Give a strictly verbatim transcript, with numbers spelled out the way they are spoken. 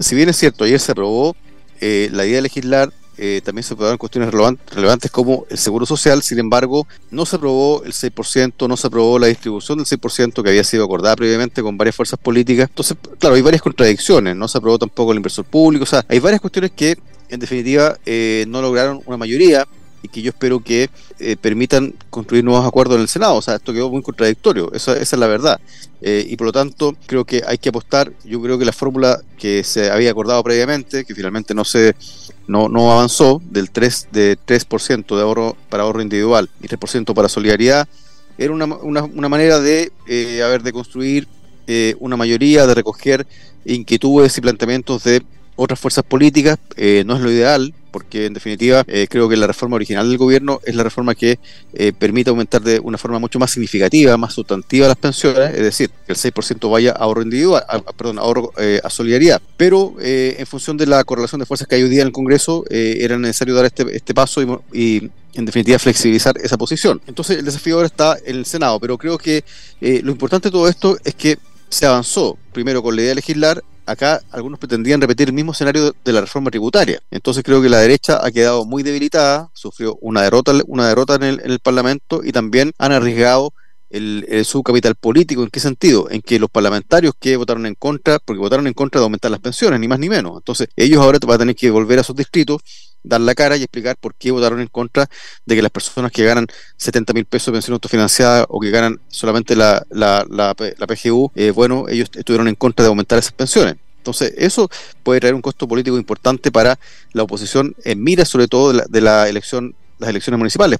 si bien es cierto, ayer se aprobó eh, la idea de legislar, eh, también se aprobaron cuestiones relevant- relevantes como el seguro social. Sin embargo, no se aprobó el seis por ciento, no se aprobó la distribución del seis por ciento que había sido acordada previamente con varias fuerzas políticas. Entonces, claro, hay varias contradicciones, no se aprobó tampoco el inversor público, o sea, hay varias cuestiones que en definitiva eh, no lograron una mayoría y que yo espero que eh, permitan construir nuevos acuerdos en el Senado. O sea, esto quedó muy contradictorio, esa, esa es la verdad. Eh, y por lo tanto, creo que hay que apostar. Yo creo que la fórmula que se había acordado previamente, que finalmente no se no, no avanzó, del tres, de tres por ciento de ahorro para ahorro individual y tres por ciento para solidaridad, era una, una, una manera de, eh, a ver, de construir eh, una mayoría, de recoger inquietudes y planteamientos de otras fuerzas políticas. Eh, no es lo ideal, porque en definitiva eh, creo que la reforma original del gobierno es la reforma que eh, permite aumentar de una forma mucho más significativa, más sustantiva las pensiones, es decir, que el seis por ciento vaya a ahorro individual, a, perdón, ahorro eh, a solidaridad. Pero eh, en función de la correlación de fuerzas que hay hoy día en el Congreso, eh, era necesario dar este, este paso y, y en definitiva flexibilizar esa posición. Entonces el desafío ahora está en el Senado, pero creo que eh, lo importante de todo esto es que se avanzó primero con la idea de legislar. Acá algunos pretendían repetir el mismo escenario de la reforma tributaria. Entonces creo que la derecha ha quedado muy debilitada, sufrió una derrota, una derrota en el, en el Parlamento, y también han arriesgado el, el, su capital político. ¿En qué sentido? En que los parlamentarios que votaron en contra, porque votaron en contra de aumentar las pensiones, ni más ni menos. Entonces ellos ahora van a tener que volver a sus distritos, dar la cara y explicar por qué votaron en contra de que las personas que ganan setenta mil pesos de pensión autofinanciada o que ganan solamente la, la, la, la P G U, eh, bueno, ellos estuvieron en contra de aumentar esas pensiones. Entonces eso puede traer un costo político importante para la oposición en mira sobre todo de la, de la elección, las elecciones municipales.